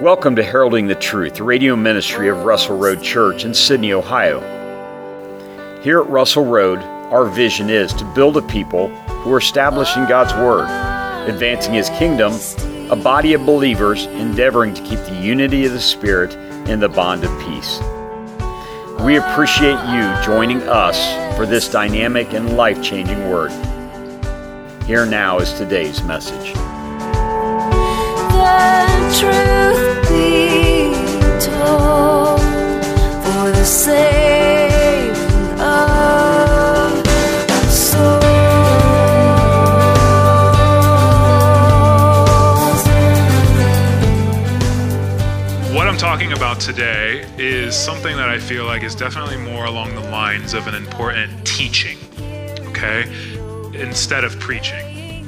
Welcome to Heralding the Truth, the radio ministry of Russell Road Church in Sydney, Ohio. Here at Russell Road, our vision is to build a people who are establishing God's Word, advancing His kingdom, a body of believers endeavoring to keep the unity of the Spirit in the bond of peace. We appreciate you joining us for this dynamic and life-changing Word. Here now is today's message. The truth be told, for the saving of souls. What I'm talking about today is something that I feel like is definitely more along the lines of an important teaching, okay, instead of preaching.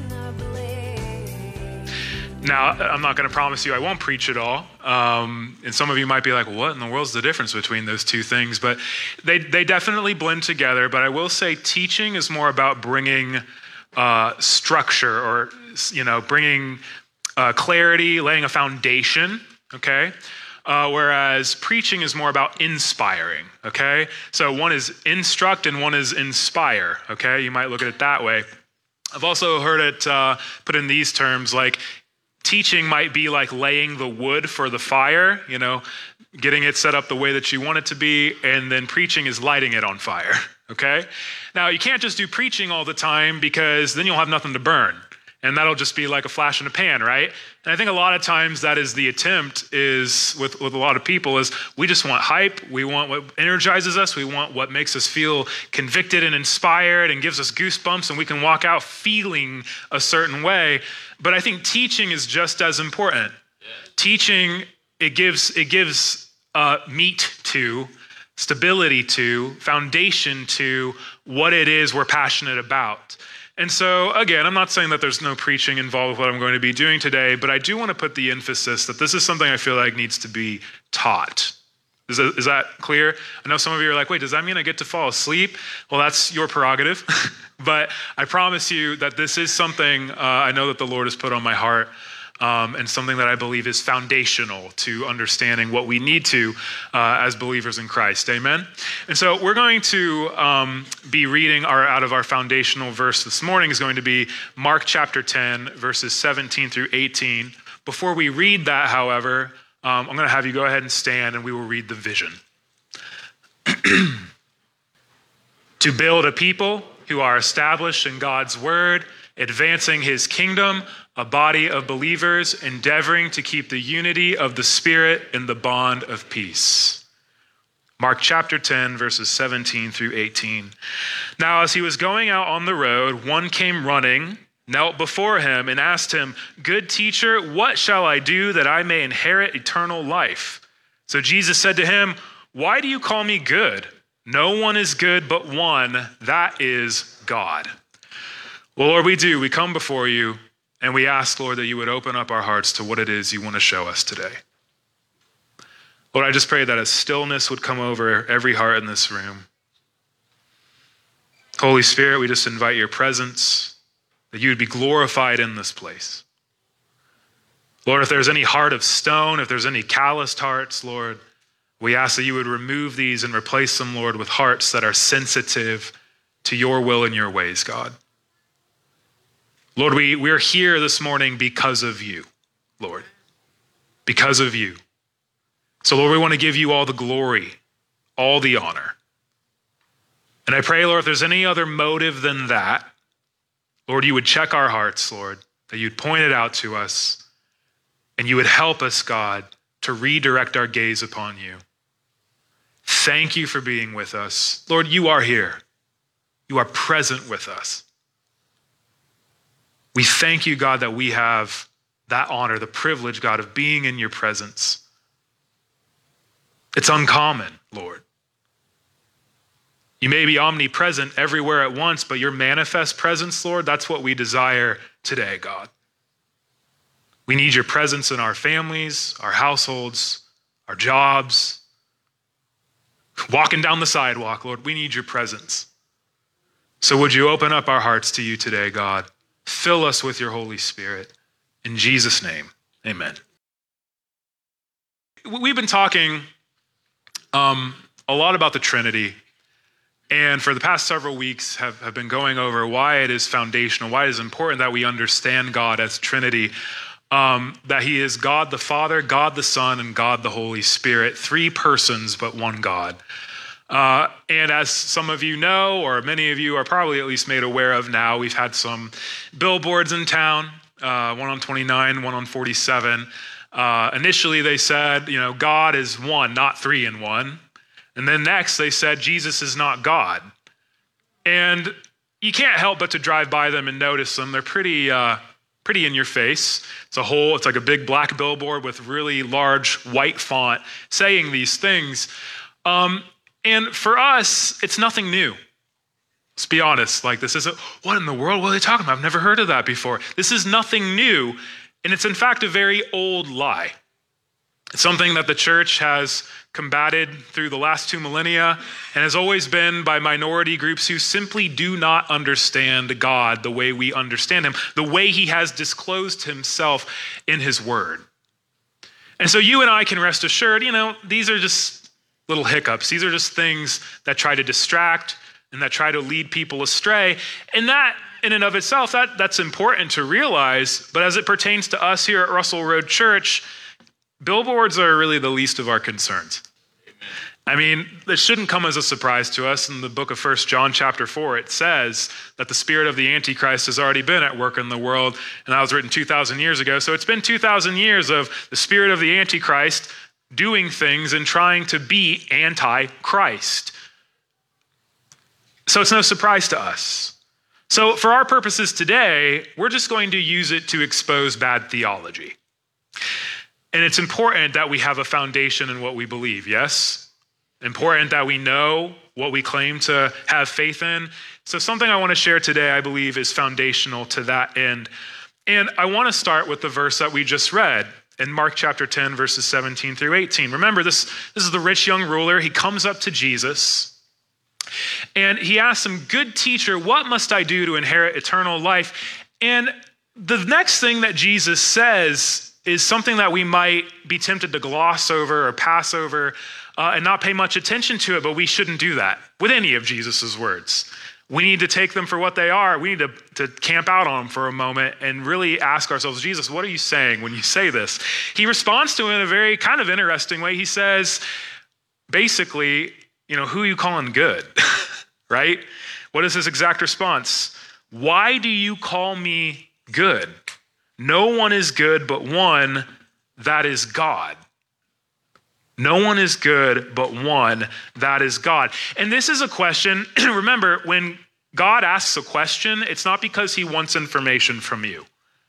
Now, I'm not going to promise you I won't preach it all. And some of you might be like, what in the world's the difference between those two things? But they definitely blend together. But I will say teaching is more about bringing structure or, bringing clarity, laying a foundation, okay? Whereas preaching is more about inspiring, okay? So one is instruct and one is inspire, okay? You might look at it that way. I've also heard it put in these terms, like teaching might be like laying the wood for the fire, getting it set up the way that you want it to be, and then preaching is lighting it on fire, okay? Now, you can't just do preaching all the time because then you'll have nothing to burn, and that'll just be like a flash in a pan, right? And I think a lot of times that is the attempt is with a lot of people is we just want hype, we want what energizes us, we want what makes us feel convicted and inspired and gives us goosebumps and we can walk out feeling a certain way. But I think teaching is just as important. Yeah. Teaching, it gives meat to, stability to, foundation to what it is we're passionate about. And so, again, I'm not saying that there's no preaching involved with what I'm going to be doing today, but I do want to put the emphasis that this is something I feel like needs to be taught. Is that clear? I know some of you are like, wait, does that mean I get to fall asleep? Well, that's your prerogative. But I promise you that this is something I know that the Lord has put on my heart and something that I believe is foundational to understanding what we need to as believers in Christ. Amen? And so we're going to be reading out of our foundational verse this morning is going to be Mark chapter 10, verses 17 through 18. Before we read that, however, I'm going to have you go ahead and stand and we will read the vision. To build a people who are established in God's word, advancing his kingdom, a body of believers endeavoring to keep the unity of the Spirit in the bond of peace. Mark chapter 10, verses 17 through 18. Now, as he was going out on the road, one came running, knelt before him and asked him, "Good teacher, what shall I do that I may inherit eternal life?" So Jesus said to him, "Why do you call me good? No one is good but one, that is God." Well, Lord, we come before you and we ask, Lord, that you would open up our hearts to what it is you want to show us today. Lord, I just pray that a stillness would come over every heart in this room. Holy Spirit, we just invite your presence, that you would be glorified in this place. Lord, if there's any heart of stone, if there's any calloused hearts, Lord, we ask that you would remove these and replace them, Lord, with hearts that are sensitive to your will and your ways, God. Lord, we're here this morning because of you, Lord, because of you. So, Lord, we want to give you all the glory, all the honor. And I pray, Lord, if there's any other motive than that, Lord, you would check our hearts, Lord, that you'd point it out to us, and you would help us, God, to redirect our gaze upon you. Thank you for being with us. Lord, you are here. You are present with us. We thank you, God, that we have that honor, the privilege, God, of being in your presence. It's uncommon, Lord. You may be omnipresent everywhere at once, but your manifest presence, Lord, that's what we desire today, God. We need your presence in our families, our households, our jobs, walking down the sidewalk, Lord. We need your presence. So would you open up our hearts to you today, God? Fill us with your Holy Spirit. In Jesus' name, amen. we've been talking a lot about the Trinity, and for the past several weeks have been going over why it is foundational, why it is important that we understand God as Trinity, that he is God the Father, God the Son, and God the Holy Spirit, three persons but one God. And as some of you know, or many of you are probably at least made aware of now, we've had some billboards in town, one on 29, one on 47. Initially they said, God is one, not three in one. And then next they said, Jesus is not God. And you can't help but to drive by them and notice them. They're pretty in your face. It's like a big black billboard with really large white font saying these things. And for us, it's nothing new. Let's be honest. This isn't, what in the world? What are they talking about? I've never heard of that before. This is nothing new. And it's in fact a very old lie. It's something that the church has combated through the last 2 millennia and has always been by minority groups who simply do not understand God the way we understand him, the way he has disclosed himself in his word. And so you and I can rest assured, these are just little hiccups. These are just things that try to distract and that try to lead people astray. And that in and of itself, that's important to realize. But as it pertains to us here at Russell Road Church, billboards are really the least of our concerns. I mean, it shouldn't come as a surprise to us. In the book of 1 John chapter 4, it says that the spirit of the Antichrist has already been at work in the world. And that was written 2,000 years ago. So it's been 2,000 years of the spirit of the Antichrist doing things and trying to be anti-Christ. So it's no surprise to us. So for our purposes today, we're just going to use it to expose bad theology. And it's important that we have a foundation in what we believe, yes? Important that we know what we claim to have faith in. So something I want to share today, I believe, is foundational to that end. And I want to start with the verse that we just read in Mark chapter 10, verses 17 through 18. Remember, this is the rich young ruler. He comes up to Jesus and he asks him, "Good teacher, what must I do to inherit eternal life?" And the next thing that Jesus says is something that we might be tempted to gloss over or pass over and not pay much attention to it, but we shouldn't do that with any of Jesus's words. We need to take them for what they are. We need to camp out on them for a moment and really ask ourselves, Jesus, what are you saying when you say this? He responds to it in a very kind of interesting way. He says, basically, who are you calling good, right? What is his exact response? Why do you call me good? No one is good but one, that is God. No one is good but one, that is God. And this is a question, remember, when God asks a question, it's not because he wants information from you.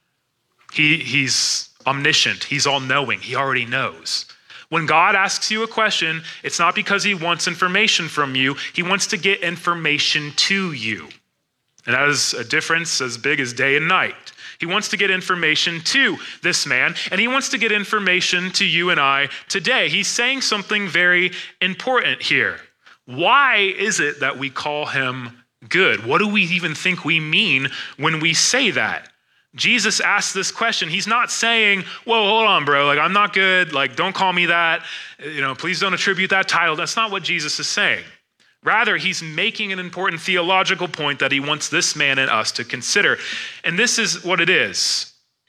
He's omniscient, he's all-knowing, he already knows. When God asks you a question, it's not because he wants information from you, he wants to get information to you. And that is a difference as big as day and night. He wants to get information to this man, and he wants to get information to you and I today. He's saying something very important here. Why is it that we call him good? What do we even think we mean when we say that? Jesus asked this question. He's not saying, whoa, hold on, bro. I'm not good. Don't call me that. Please don't attribute that title. That's not what Jesus is saying. Rather, he's making an important theological point that he wants this man and us to consider. And this is what it is.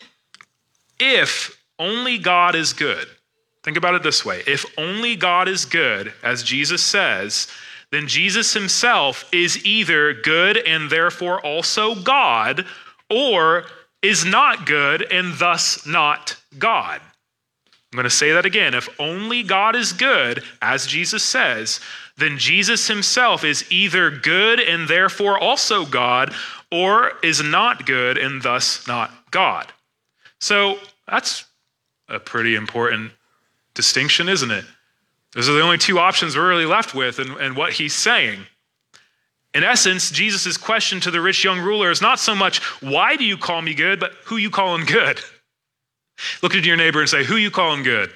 If only God is good, think about it this way. If only God is good, as Jesus says, then Jesus himself is either good and therefore also God, or is not good and thus not God. I'm going to say that again. If only God is good, as Jesus says, then Jesus himself is either good and therefore also God, or is not good and thus not God. So that's a pretty important distinction, isn't it? Those are the only two options we're really left with and what he's saying. In essence, Jesus' question to the rich young ruler is not so much, why do you call me good, but who you calling good? Look at your neighbor and say, who you calling good?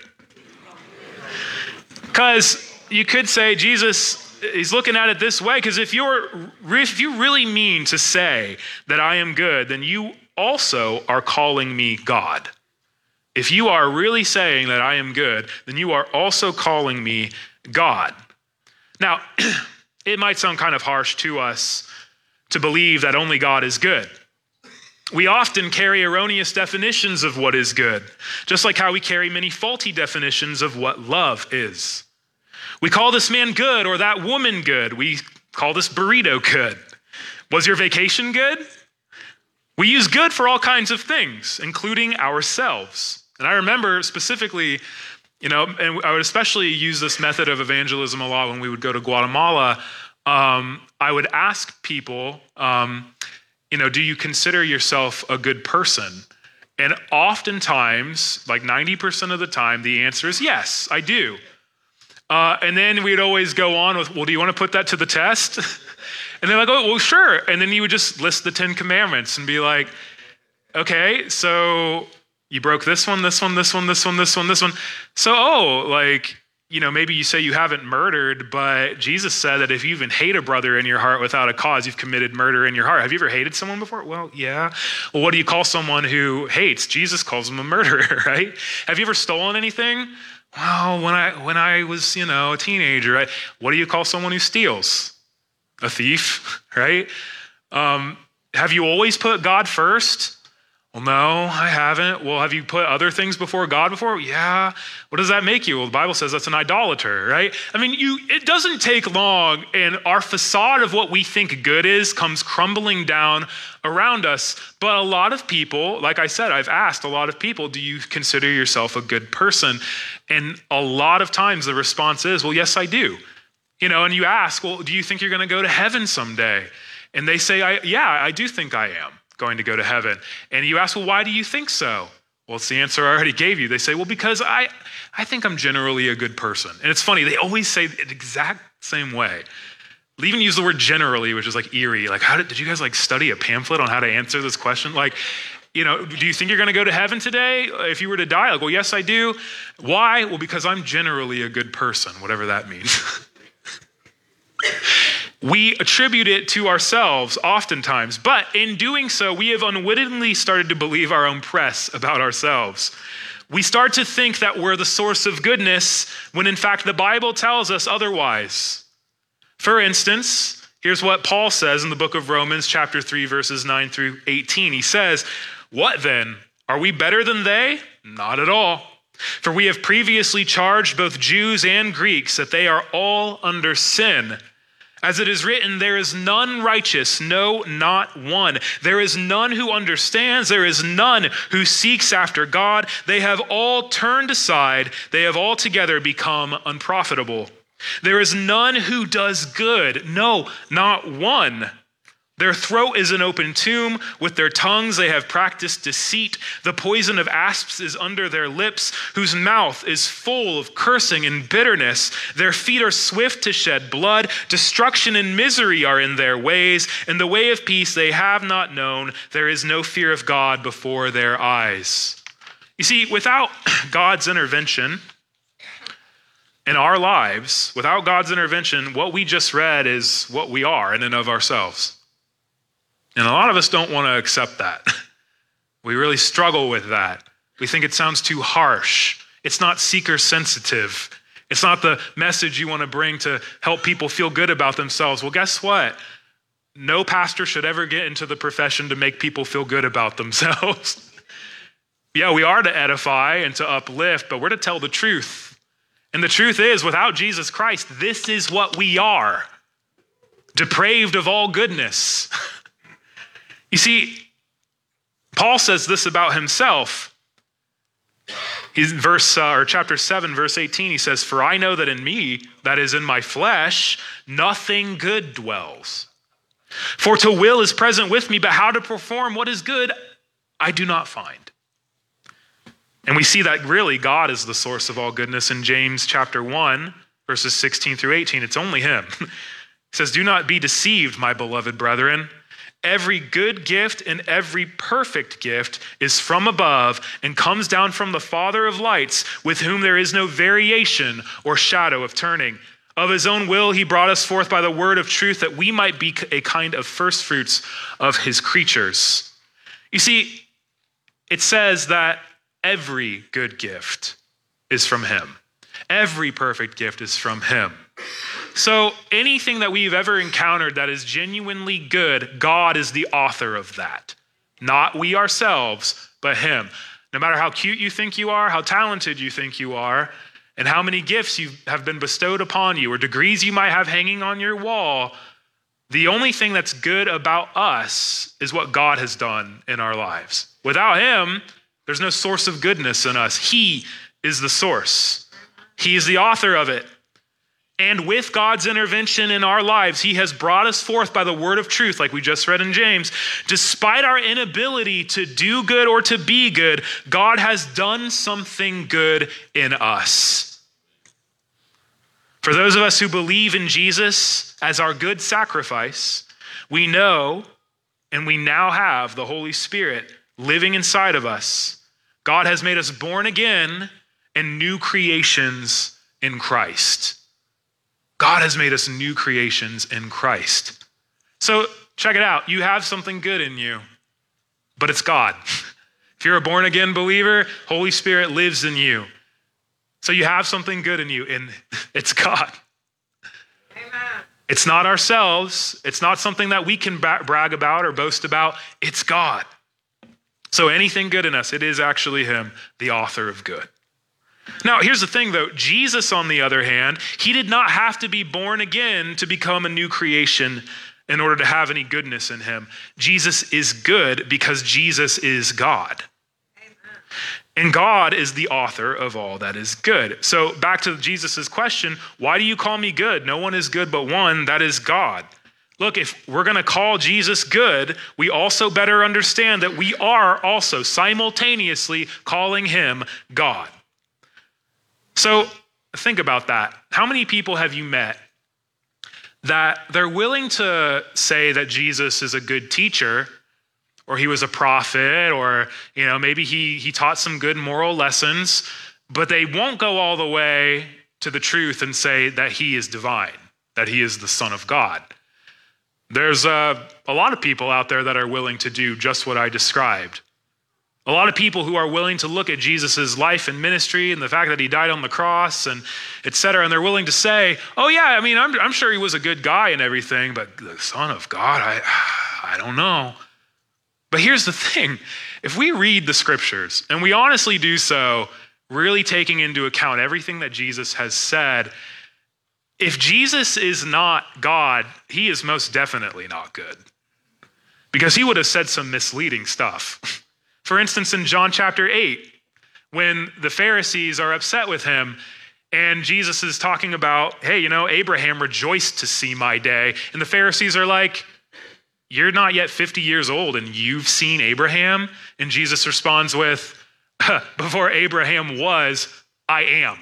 Because you could say, Jesus, he's looking at it this way, because if you really mean to say that I am good, then you also are calling me God. If you are really saying that I am good, then you are also calling me God. Now, it might sound kind of harsh to us to believe that only God is good. We often carry erroneous definitions of what is good, just like how we carry many faulty definitions of what love is. We call this man good or that woman good. We call this burrito good. Was your vacation good? We use good for all kinds of things, including ourselves. And I remember specifically, and I would especially use this method of evangelism a lot when we would go to Guatemala. I would ask people, do you consider yourself a good person? And oftentimes, like 90% of the time, the answer is yes, I do. And then we'd always go on with, well, do you want to put that to the test? And they're like, oh, well, sure. And then you would just list the 10 commandments and be like, okay, so you broke this one, this one, this one, this one, this one, this one. So, maybe you say you haven't murdered, but Jesus said that if you even hate a brother in your heart without a cause, you've committed murder in your heart. Have you ever hated someone before? Well, yeah. Well, what do you call someone who hates? Jesus calls them a murderer, right? Have you ever stolen anything? Well, when I was, a teenager, right? What do you call someone who steals? A thief, right? Have you always put God first? Well, no, I haven't. Well, have you put other things before God before? Yeah. What does that make you? Well, the Bible says that's an idolater, right? I mean, it doesn't take long, and our facade of what we think good is comes crumbling down around us. But a lot of people, like I said, I've asked a lot of people, do you consider yourself a good person? And a lot of times the response is, well, yes, I do. And you ask, well, do you think you're going to go to heaven someday? And they say, I do think I am going to go to heaven. And you ask, well, why do you think so? Well, it's the answer I already gave you. They say, well, because I think I'm generally a good person. And it's funny, they always say it the exact same way. They even use the word generally, which is like eerie. Like, did you guys study a pamphlet on how to answer this question? Like, do you think you're going to go to heaven today if you were to die? Like, well, yes, I do. Why? Well, because I'm generally a good person, whatever that means. We attribute it to ourselves oftentimes, but in doing so, we have unwittingly started to believe our own press about ourselves. We start to think that we're the source of goodness when in fact the Bible tells us otherwise. For instance, here's what Paul says in the book of Romans chapter 3, verses 9 through 18. He says, "What then? Are we better than they? Not at all. For we have previously charged both Jews and Greeks that they are all under sin. As it is written, there is none righteous, no, not one. There is none who understands. There is none who seeks after God. They have all turned aside. They have altogether become unprofitable. There is none who does good. No, not one. Their throat is an open tomb. With their tongues they have practiced deceit. The poison of asps is under their lips, whose mouth is full of cursing and bitterness. Their feet are swift to shed blood. Destruction and misery are in their ways, and the way of peace they have not known. There is no fear of God before their eyes." You see, without God's intervention in our lives, without God's intervention, what we just read is what we are in and of ourselves. And a lot of us don't want to accept that. We really struggle with that. We think it sounds too harsh. It's not seeker sensitive. It's not the message you want to bring to help people feel good about themselves. Well, guess what? No pastor should ever get into the profession to make people feel good about themselves. Yeah, we are to edify and to uplift, but we're to tell the truth. And the truth is, without Jesus Christ, this is what we are. Depraved of all goodness. You see, Paul says this about himself. He's chapter 7, verse 18, he says, "For I know that in me, that is in my flesh, nothing good dwells. For to will is present with me, but how to perform what is good, I do not find." And we see that really God is the source of all goodness in James chapter 1, verses 16 through 18. It's only him. He says, "Do not be deceived, my beloved brethren. Every good gift and every perfect gift is from above and comes down from the Father of lights, with whom there is no variation or shadow of turning. Of his own will, he brought us forth by the word of truth, that we might be a kind of first fruits of his creatures." You see, it says that every good gift is from him. Every perfect gift is from him. So anything that we've ever encountered that is genuinely good, God is the author of that. Not we ourselves, but him. No matter how cute you think you are, how talented you think you are, and how many gifts you have been bestowed upon you or degrees you might have hanging on your wall, the only thing that's good about us is what God has done in our lives. Without him, there's no source of goodness in us. He is the source. He is the author of it. And with God's intervention in our lives, he has brought us forth by the word of truth, like we just read in James. Despite our inability to do good or to be good, God has done something good in us. For those of us who believe in Jesus as our good sacrifice, we know and we now have the Holy Spirit living inside of us. God has made us born again and new creations in Christ. God has made us new creations in Christ. So check it out. You have something good in you, but it's God. If you're a born again believer, Holy Spirit lives in you. So you have something good in you, and it's God. Amen. It's not ourselves. It's not something that we can brag about or boast about. It's God. So anything good in us, it is actually him, the author of good. Now, here's the thing, though. Jesus, on the other hand, he did not have to be born again to become a new creation in order to have any goodness in him. Jesus is good because Jesus is God. Amen. And God is the author of all that is good. So back to Jesus' question, why do you call me good? No one is good but one, that is God. Look, if we're going to call Jesus good, we also better understand that we are also simultaneously calling him God. So think about that. How many people have you met that they're willing to say that Jesus is a good teacher, or he was a prophet, or maybe he taught some good moral lessons, but they won't go all the way to the truth and say that he is divine, that he is the Son of God? There's a lot of people out there that are willing to do just what I described. A lot of people who are willing to look at Jesus' life and ministry and the fact that he died on the cross and et cetera, and they're willing to say, oh yeah, I mean, I'm sure he was a good guy and everything, but the Son of God, I don't know. But here's the thing. If we read the scriptures, and we honestly do so, really taking into account everything that Jesus has said, if Jesus is not God, he is most definitely not good. Because he would have said some misleading stuff. For instance, in John chapter 8, when the Pharisees are upset with him, and Jesus is talking about, hey, Abraham rejoiced to see my day. And the Pharisees are like, you're not yet 50 years old and you've seen Abraham? And Jesus responds with, before Abraham was, I am.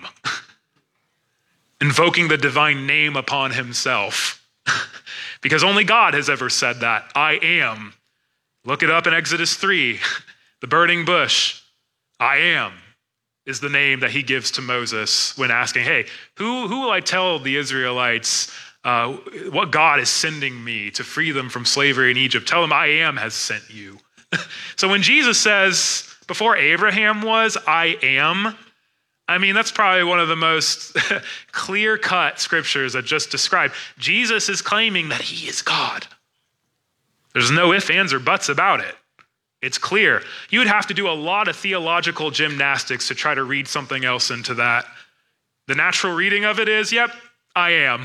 Invoking the divine name upon himself. Because only God has ever said that, I am. Look it up in Exodus 3. The burning bush, I am, is the name that he gives to Moses when asking, hey, who will I tell the Israelites what God is sending me to free them from slavery in Egypt? Tell them I am has sent you. So when Jesus says, before Abraham was, I am, I mean, that's probably one of the most clear-cut scriptures that just describe. Jesus is claiming that he is God. There's no ifs, ands, or buts about it. It's clear. You would have to do a lot of theological gymnastics to try to read something else into that. The natural reading of it is, yep, I am.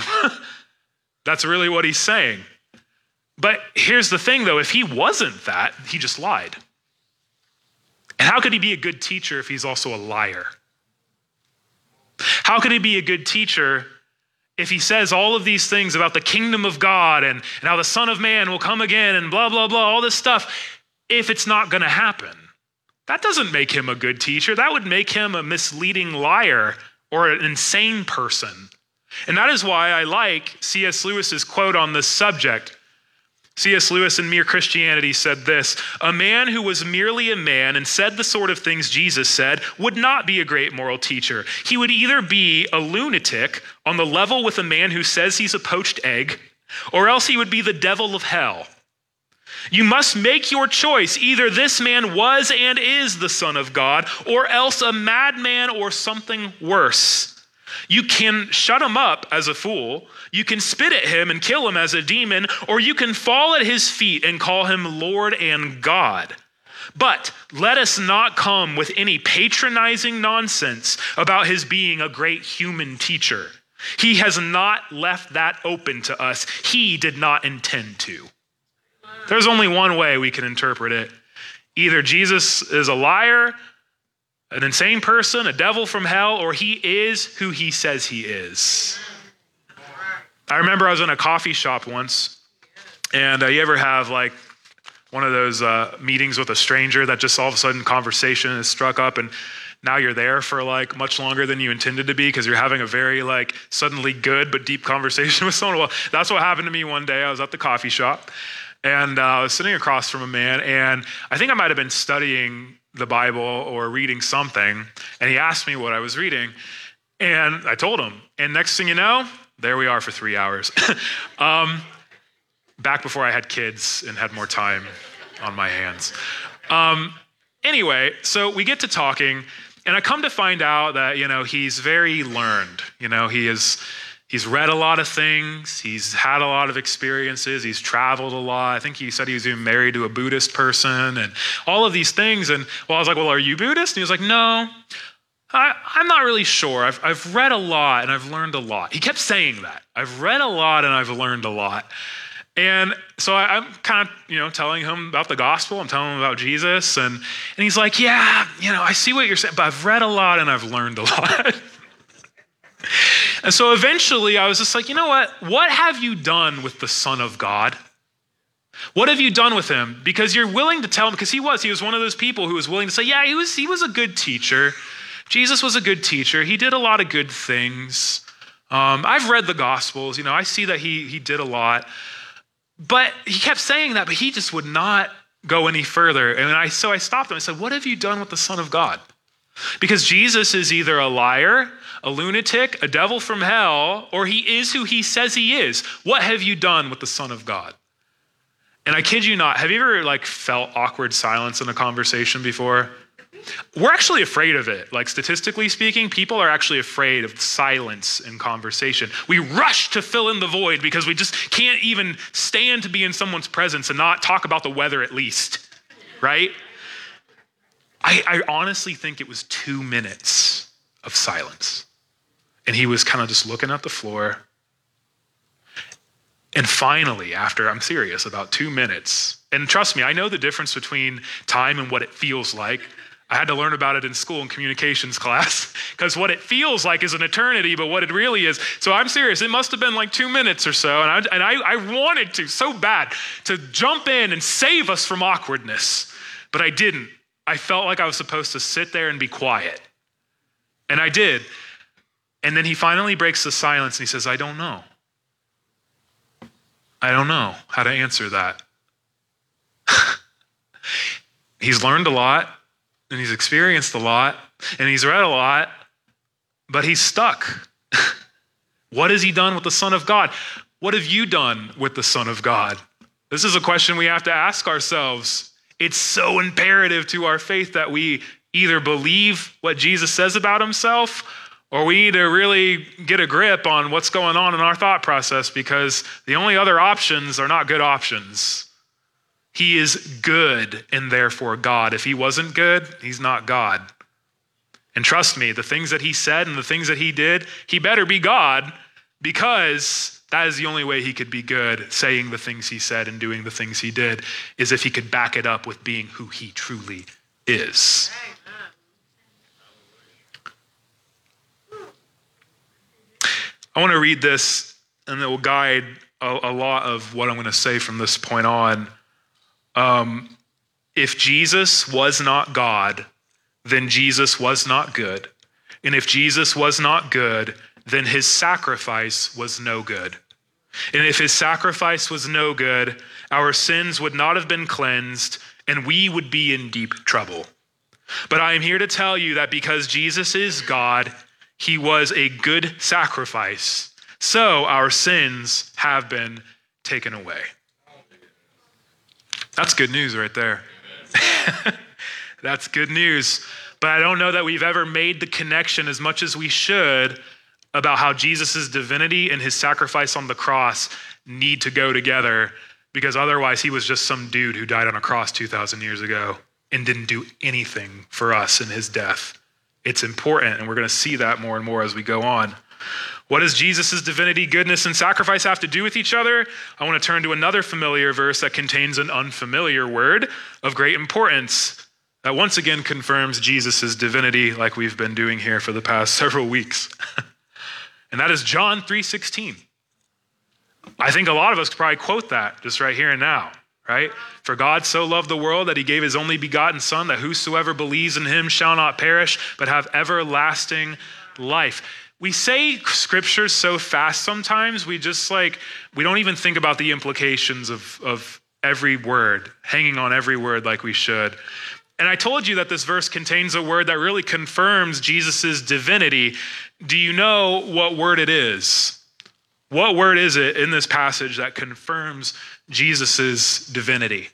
That's really what he's saying. But here's the thing, though. If he wasn't that, he just lied. And how could he be a good teacher if he's also a liar? How could he be a good teacher if he says all of these things about the kingdom of God and how the Son of Man will come again and blah, blah, blah, all this stuff, if it's not going to happen? That doesn't make him a good teacher. That would make him a misleading liar or an insane person. And that is why I like C.S. Lewis's quote on this subject. C.S. Lewis in Mere Christianity said this: a man who was merely a man and said the sort of things Jesus said would not be a great moral teacher. He would either be a lunatic on the level with a man who says he's a poached egg, or else he would be the devil of hell. You must make your choice. Either this man was and is the Son of God, or else a madman or something worse. You can shut him up as a fool, you can spit at him and kill him as a demon, or you can fall at his feet and call him Lord and God. But let us not come with any patronizing nonsense about his being a great human teacher. He has not left that open to us. He did not intend to. There's only one way we can interpret it. Either Jesus is a liar, an insane person, a devil from hell, or he is who he says he is. I remember I was in a coffee shop once, and you ever have like one of those meetings with a stranger that just all of a sudden conversation is struck up, and now you're there for like much longer than you intended to be because you're having a very like suddenly good but deep conversation with someone. Well, that's what happened to me one day. I was at the coffee shop, and I was sitting across from a man, and I think I might have been studying the Bible or reading something, and he asked me what I was reading, and I told him, and next thing you know, there we are for 3 hours. Back before I had kids and had more time on my hands. Anyway, so we get to talking, and I come to find out that, he's very learned. He's read a lot of things. He's had a lot of experiences. He's traveled a lot. I think he said he was even married to a Buddhist person and all of these things. And I was like, well, are you Buddhist? And he was like, no, I'm not really sure. I've read a lot and I've learned a lot. He kept saying that. I've read a lot and I've learned a lot. And so I'm kind of, telling him about the gospel. I'm telling him about Jesus. And he's like, yeah, I see what you're saying, but I've read a lot and I've learned a lot. And so eventually I was just like, you know what? What have you done with the Son of God? What have you done with him? Because you're willing to tell him, because he was one of those people who was willing to say, yeah, he was a good teacher. Jesus was a good teacher. He did a lot of good things. I've read the Gospels. I see that he did a lot. But he kept saying that, but he just would not go any further. And so I stopped him. I said, what have you done with the Son of God? Because Jesus is either a liar, a lunatic, a devil from hell, or he is who he says he is. What have you done with the Son of God? And I kid you not, have you ever felt awkward silence in a conversation before? We're actually afraid of it. Statistically speaking, people are actually afraid of silence in conversation. We rush to fill in the void because we just can't even stand to be in someone's presence and not talk about the weather at least, right? I honestly think it was 2 minutes of silence. And he was kind of just looking at the floor. And finally, after, I'm serious, about 2 minutes, and trust me, I know the difference between time and what it feels like. I had to learn about it in school in communications class because what it feels like is an eternity, but what it really is. So I'm serious. It must have been 2 minutes or so. And I wanted to so bad to jump in and save us from awkwardness, but I didn't. I felt like I was supposed to sit there and be quiet. And I did. And then he finally breaks the silence and he says, I don't know. I don't know how to answer that. He's learned a lot. And he's experienced a lot, and he's read a lot, but he's stuck. What has he done with the Son of God? What have you done with the Son of God? This is a question we have to ask ourselves. It's so imperative to our faith that we either believe what Jesus says about himself, or we need to really get a grip on what's going on in our thought process, because the only other options are not good options. He is good and therefore God. If he wasn't good, he's not God. And trust me, the things that he said and the things that he did, he better be God, because that is the only way he could be good, saying the things he said and doing the things he did, is if he could back it up with being who he truly is. I want to read this, and it will guide a lot of what I'm going to say from this point on. If Jesus was not God, then Jesus was not good. And if Jesus was not good, then his sacrifice was no good. And if his sacrifice was no good, our sins would not have been cleansed, and we would be in deep trouble. But I am here to tell you that because Jesus is God, he was a good sacrifice. So our sins have been taken away. That's good news right there. That's good news. But I don't know that we've ever made the connection as much as we should about how Jesus' divinity and his sacrifice on the cross need to go together, because otherwise he was just some dude who died on a cross 2,000 years ago and didn't do anything for us in his death. It's important, and we're going to see that more and more as we go on. What does Jesus' divinity, goodness, and sacrifice have to do with each other? I want to turn to another familiar verse that contains an unfamiliar word of great importance that once again confirms Jesus' divinity, like we've been doing here for the past several weeks. And that is John 3:16. I think a lot of us could probably quote that just right here and now, right? For God so loved the world that he gave his only begotten Son, that whosoever believes in him shall not perish, but have everlasting life. We say scripture so fast sometimes, we don't even think about the implications of every word, hanging on every word like we should. And I told you that this verse contains a word that really confirms Jesus' divinity. Do you know what word it is? What word is it in this passage that confirms Jesus' divinity?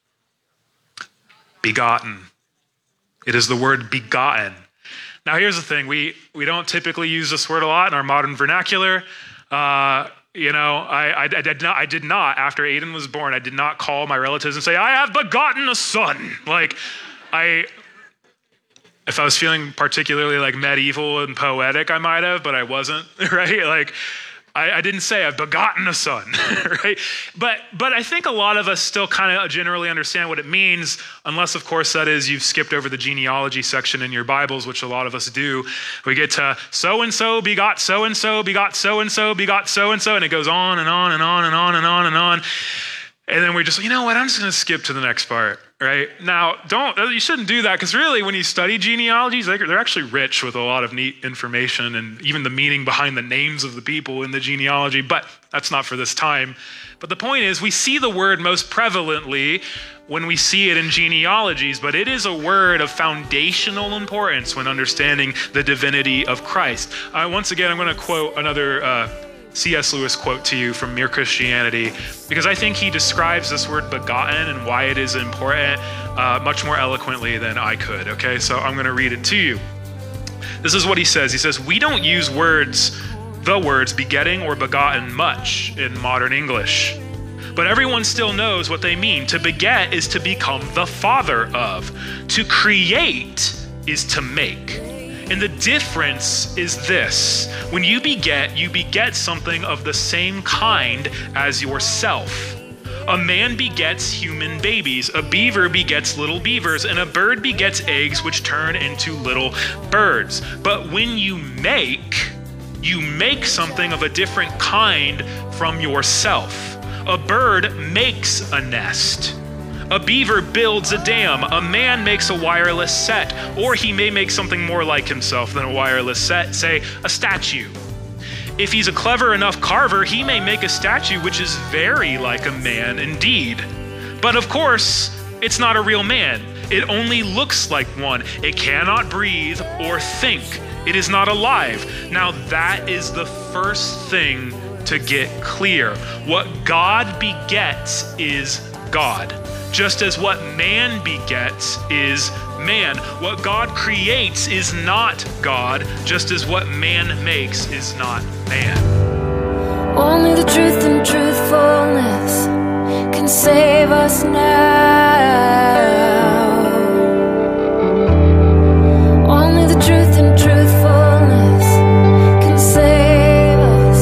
Begotten. It is the word begotten. Now here's the thing, we don't typically use this word a lot in our modern vernacular. I did not, after Aiden was born, I did not call my relatives and say, I have begotten a son. If I was feeling particularly like medieval and poetic, I might have, but I wasn't, right? I didn't say I've begotten a son, right? But I think a lot of us still kind of generally understand what it means, unless, of course, that is you've skipped over the genealogy section in your Bibles, which a lot of us do. We get to so-and-so begot so-and-so, begot so-and-so, begot so-and-so, and it goes on and on and on and on and on and on. And then we just, you know what, I'm just going to skip to the next part, right? Now, you shouldn't do that, because really when you study genealogies, they're actually rich with a lot of neat information and even the meaning behind the names of the people in the genealogy, but that's not for this time. But the point is, we see the word most prevalently when we see it in genealogies, but it is a word of foundational importance when understanding the divinity of Christ. Once again, I'm going to quote another C.S. Lewis quote to you from Mere Christianity, because I think he describes this word begotten and why it is important much more eloquently than I could, okay? So I'm going to read it to you. This is what he says. He says, we don't use the words begetting or begotten much in modern English, but everyone still knows what they mean. To beget is to become the father of. To create is to make. And the difference is this: when you beget something of the same kind as yourself. A man begets human babies, a beaver begets little beavers, and a bird begets eggs which turn into little birds. But when you make something of a different kind from yourself. A bird makes a nest. A beaver builds a dam. A man makes a wireless set, or he may make something more like himself than a wireless set, say a statue. If he's a clever enough carver, he may make a statue which is very like a man indeed. But of course, it's not a real man. It only looks like one. It cannot breathe or think. It is not alive. Now that is the first thing to get clear. What God begets is God. Just as what man begets is man. What God creates is not God, just as what man makes is not man. Only the truth and truthfulness can save us now. Only the truth and truthfulness can save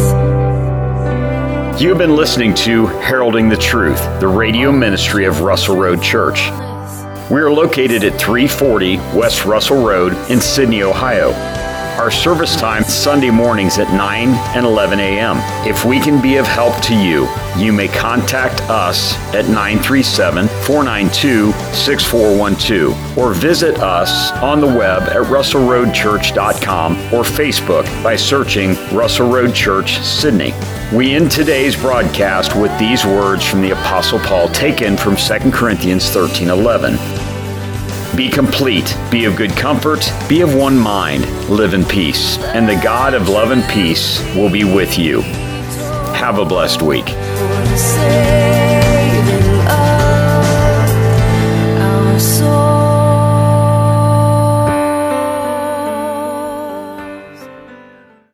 us. You have been listening to Heralding the Truth, the radio ministry of Russell Road Church. We are located at 340 West Russell Road in Sydney, Ohio. Our service time is Sunday mornings at 9 and 11 a.m. If we can be of help to you, you may contact us at 937-492-6412 or visit us on the web at russellroadchurch.com or Facebook by searching Russell Road Church, Sydney. We end today's broadcast with these words from the Apostle Paul, taken from 2 Corinthians 13:11. Be complete, be of good comfort, be of one mind, live in peace, and the God of love and peace will be with you. Have a blessed week.